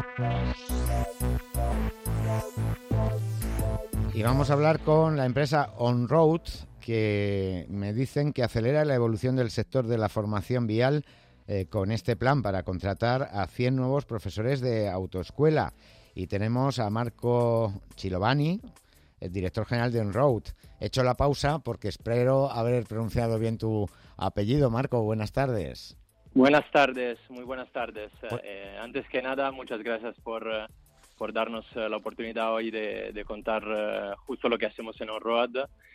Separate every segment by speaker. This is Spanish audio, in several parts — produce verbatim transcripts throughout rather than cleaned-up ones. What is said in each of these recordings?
Speaker 1: Y vamos a hablar con la empresa OnRoad, que me dicen que acelera la evolución del sector de la formación vial eh, con este plan para contratar a cien nuevos profesores de autoescuela. Y tenemos a Marco Chilovani, el director general de OnRoad. He hecho la pausa porque espero haber pronunciado bien tu apellido. Marco, buenas tardes.
Speaker 2: Buenas tardes, muy buenas tardes. Eh, antes que nada, muchas gracias por, uh, por darnos uh, la oportunidad hoy de, de contar uh, justo lo que hacemos en OnRoad.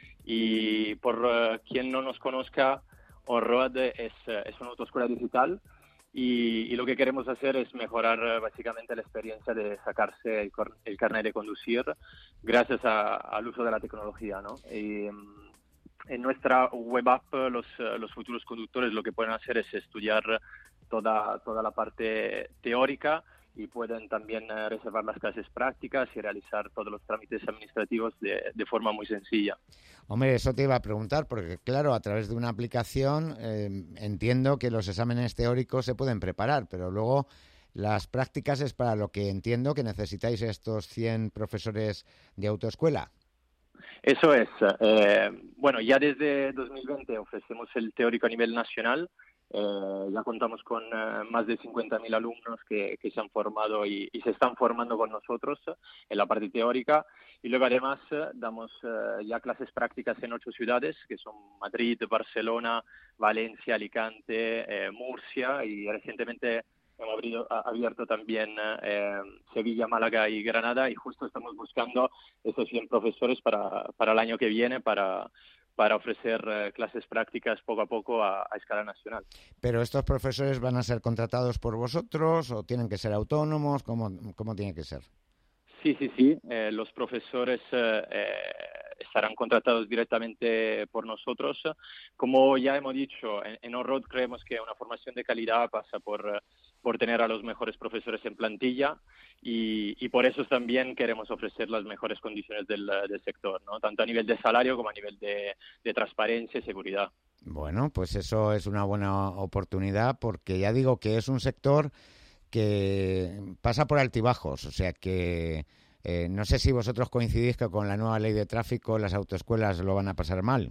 Speaker 2: Y por uh, quien no nos conozca, OnRoad es, uh, es una autoescuela digital y, y lo que queremos hacer es mejorar uh, básicamente la experiencia de sacarse el, el carnet de conducir gracias a, al uso de la tecnología, ¿no? Y, um, en nuestra web app los, los futuros conductores lo que pueden hacer es estudiar toda, toda la parte teórica y pueden también reservar las clases prácticas y realizar todos los trámites administrativos de, de forma muy sencilla.
Speaker 1: Hombre, eso te iba a preguntar, porque claro, a través de una aplicación eh, entiendo que los exámenes teóricos se pueden preparar, pero luego las prácticas es para lo que entiendo que necesitáis estos cien profesores de autoescuela.
Speaker 2: Eso es. Eh, bueno, ya desde dos mil veinte ofrecemos el teórico a nivel nacional. Eh, ya contamos con eh, más de cincuenta mil alumnos que, que se han formado y, y se están formando con nosotros en la parte teórica. Y luego además eh, damos eh, ya clases prácticas en ocho ciudades, que son Madrid, Barcelona, Valencia, Alicante, eh, Murcia y recientemente hemos abrido, abierto también eh, Sevilla, Málaga y Granada y justo estamos buscando esos cien profesores para, para el año que viene para, para ofrecer eh, clases prácticas poco a poco a, a escala nacional.
Speaker 1: ¿Pero estos profesores van a ser contratados por vosotros o tienen que ser autónomos? ¿Cómo, cómo tiene que ser?
Speaker 2: Sí, sí, sí. Eh, los profesores eh, estarán contratados directamente por nosotros. Como ya hemos dicho, en, en OnRoad creemos que una formación de calidad pasa por, por tener a los mejores profesores en plantilla y, y por eso también queremos ofrecer las mejores condiciones del, del sector, ¿no? Tanto a nivel de salario como a nivel de, de transparencia y seguridad.
Speaker 1: Bueno, pues eso es una buena oportunidad porque ya digo que es un sector que pasa por altibajos, o sea que eh, no sé si vosotros coincidís que con la nueva ley de tráfico las autoescuelas lo van a pasar mal.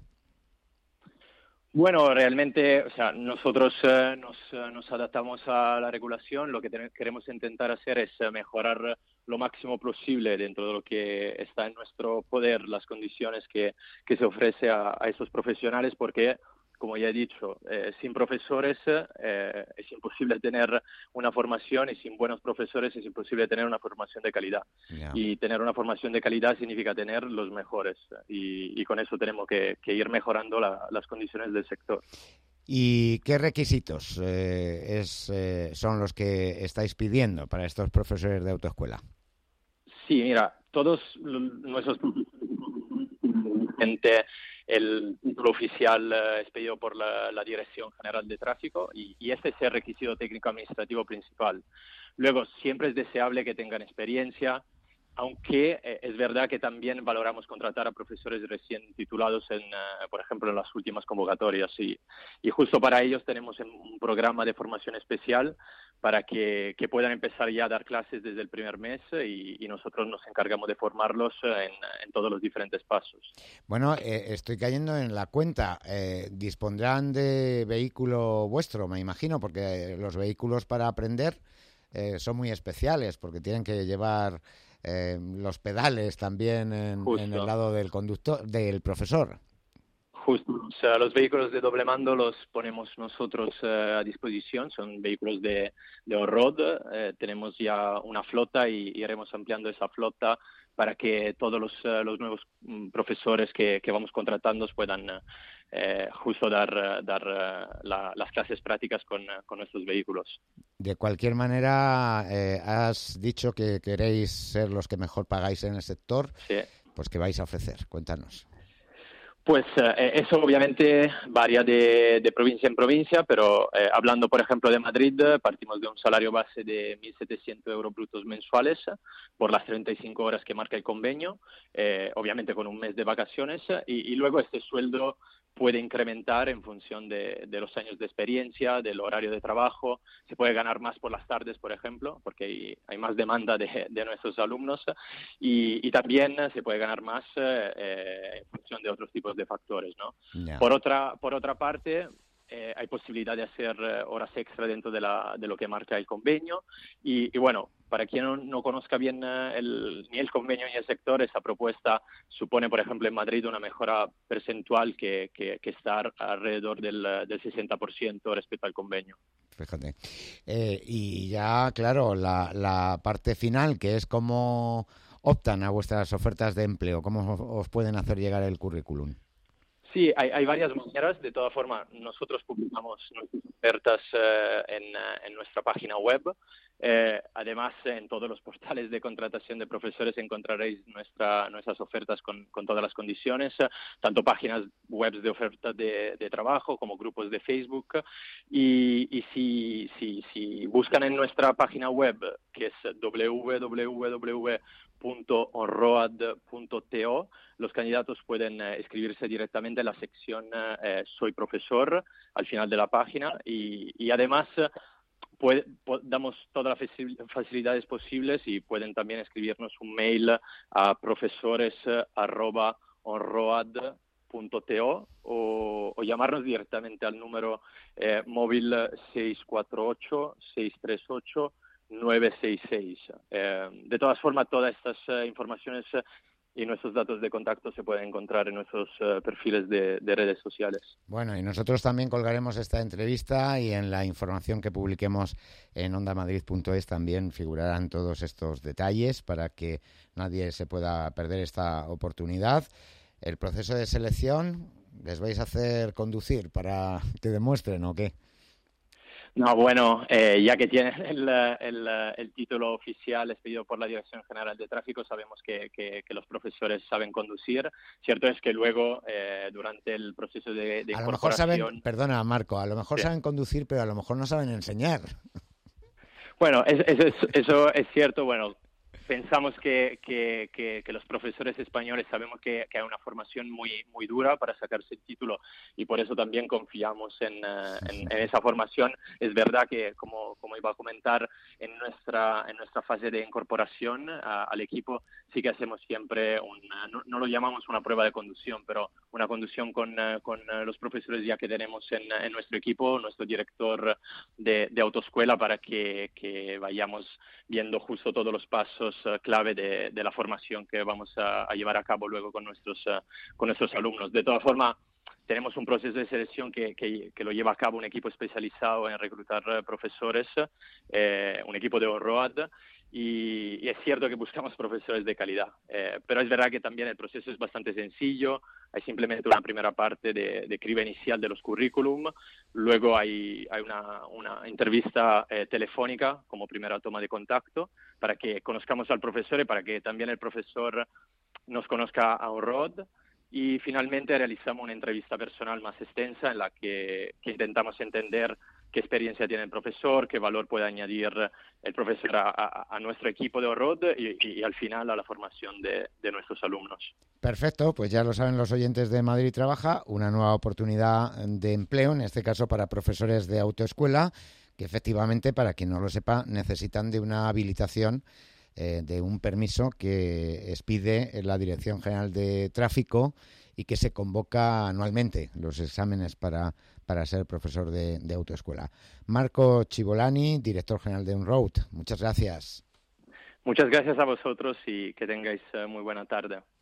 Speaker 2: Bueno, realmente, o sea, nosotros eh, nos, nos adaptamos a la regulación. Lo que ten- queremos intentar hacer es eh, mejorar lo máximo posible dentro de lo que está en nuestro poder, las condiciones que, que se ofrece a, a esos profesionales, porque como ya he dicho, eh, sin profesores eh, es imposible tener una formación y sin buenos profesores es imposible tener una formación de calidad.
Speaker 1: Yeah.
Speaker 2: Y tener una formación de calidad significa tener los mejores y, y con eso tenemos que, que ir mejorando la, las condiciones del sector.
Speaker 1: ¿Y qué requisitos eh, es, eh, son los que estáis pidiendo para estos profesores de autoescuela?
Speaker 2: Sí, mira, todos nuestros gente el título oficial eh, es pedido por la, la Dirección General de Tráfico y, y este es el requisito técnico administrativo principal. Luego, siempre es deseable que tengan experiencia, aunque eh, es verdad que también valoramos contratar a profesores recién titulados, en, uh, por ejemplo, en las últimas convocatorias. Y, y justo para ellos tenemos un programa de formación especial para que, que puedan empezar ya a dar clases desde el primer mes y, y nosotros nos encargamos de formarlos en, en todos los diferentes pasos.
Speaker 1: Bueno, eh, estoy cayendo en la cuenta. Eh, ¿dispondrán de vehículo vuestro, me imagino? Porque los vehículos para aprender eh, son muy especiales, porque tienen que llevar eh, los pedales también en, en el lado del conductor, del profesor.
Speaker 2: Justo, o sea, los vehículos de doble mando los ponemos nosotros eh, a disposición, son vehículos de, de on-road, eh, tenemos ya una flota y iremos ampliando esa flota para que todos los, uh, los nuevos um, profesores que, que vamos contratando puedan eh, justo dar, dar uh, la, las clases prácticas con, uh, con nuestros vehículos.
Speaker 1: De cualquier manera, eh, has dicho que queréis ser los que mejor pagáis en el sector,
Speaker 2: sí.
Speaker 1: Pues ¿qué vais a ofrecer? Cuéntanos.
Speaker 2: Pues eh, eso obviamente varía de, de provincia en provincia, pero eh, hablando por ejemplo de Madrid, partimos de un salario base de mil setecientos euros brutos mensuales por las treinta y cinco horas que marca el convenio, eh, obviamente con un mes de vacaciones, y, y luego este sueldo puede incrementar en función de, de los años de experiencia, del horario de trabajo. Se puede ganar más por las tardes, por ejemplo, porque hay, hay más demanda de, de nuestros alumnos, y, y también se puede ganar más eh, en función de otros tipos de factores, ¿no?
Speaker 1: Ya.
Speaker 2: Por otra, por otra parte, Eh, hay posibilidad de hacer eh, horas extra dentro de, la, de lo que marca el convenio y, y bueno, para quien no, no conozca bien eh, el, ni el convenio ni el sector, esa propuesta supone, por ejemplo, en Madrid una mejora percentual que, que, que está alrededor del, del sesenta por ciento respecto al convenio.
Speaker 1: Fíjate. Eh, y ya, claro, la, la parte final, que es cómo optan a vuestras ofertas de empleo, cómo os, os pueden hacer llegar el currículum.
Speaker 2: Sí, hay, hay varias maneras. De todas formas, nosotros publicamos nuestras ofertas eh, en, en nuestra página web. Eh, además, en todos los portales de contratación de profesores encontraréis nuestra, nuestras ofertas con, con todas las condiciones, tanto páginas web de oferta de, de trabajo como grupos de Facebook. Y, y si, si, si buscan en nuestra página web, que es doble u doble u doble u punto onroad punto to, los candidatos pueden eh, escribirse directamente en la sección eh, Soy profesor al final de la página y, y además puede, po, damos todas las facilidades posibles y pueden también escribirnos un mail a profesores arroba onroad punto to o, o llamarnos directamente al número eh, móvil seis cuatro ocho, seis tres ocho, nueve seis seis. Eh, de todas formas, todas estas uh, informaciones uh, y nuestros datos de contacto se pueden encontrar en nuestros uh, perfiles de, de redes sociales.
Speaker 1: Bueno, y nosotros también colgaremos esta entrevista y en la información que publiquemos en onda madrid punto es también figurarán todos estos detalles para que nadie se pueda perder esta oportunidad. El proceso de selección, ¿les vais a hacer conducir para que demuestren o qué?
Speaker 2: No, bueno, eh, ya que tienen el, el, el título oficial expedido por la Dirección General de Tráfico, sabemos que, que, que los profesores saben conducir. Cierto es que luego, eh, durante el proceso de, de
Speaker 1: a
Speaker 2: incorporación...
Speaker 1: lo mejor saben, perdona Marco, a lo mejor
Speaker 2: sí.
Speaker 1: saben conducir, pero a lo mejor no saben enseñar.
Speaker 2: Bueno, es, es, eso es cierto, bueno... Pensamos que, que, que, que los profesores españoles sabemos que, que hay una formación muy muy dura para sacarse el título y por eso también confiamos en, en, en esa formación. Es verdad que, como, como iba a comentar, en nuestra en nuestra fase de incorporación a, al equipo sí que hacemos siempre, una, no, no lo llamamos una prueba de conducción, pero una conducción con, con los profesores ya que tenemos en, en nuestro equipo, nuestro director de, de autoescuela, para que, que vayamos viendo justo todos los pasos clave de, de la formación que vamos a, a llevar a cabo luego con nuestros, uh, con nuestros alumnos. De todas formas, tenemos un proceso de selección que, que, que lo lleva a cabo un equipo especializado en reclutar uh, profesores, eh, un equipo de OnRoad, y, y es cierto que buscamos profesores de calidad. Eh, pero es verdad que también el proceso es bastante sencillo. Hay simplemente una primera parte de, de criba inicial de los currículum, luego hay, hay una, una entrevista eh, telefónica como primera toma de contacto para que conozcamos al profesor y para que también el profesor nos conozca a OnRoad. Y finalmente realizamos una entrevista personal más extensa en la que, que intentamos entender qué experiencia tiene el profesor, qué valor puede añadir el profesor a, a, a nuestro equipo de OnRoad y, y al final a la formación de, de nuestros alumnos.
Speaker 1: Perfecto, pues ya lo saben los oyentes de Madrid Trabaja, una nueva oportunidad de empleo, en este caso para profesores de autoescuela, que efectivamente, para quien no lo sepa, necesitan de una habilitación, eh, de un permiso que expide la Dirección General de Tráfico y que se convoca anualmente los exámenes para, para ser profesor de, de autoescuela. Marco Cibolani, director general de OnRoad, muchas gracias.
Speaker 2: Muchas gracias a vosotros y que tengáis muy buena tarde.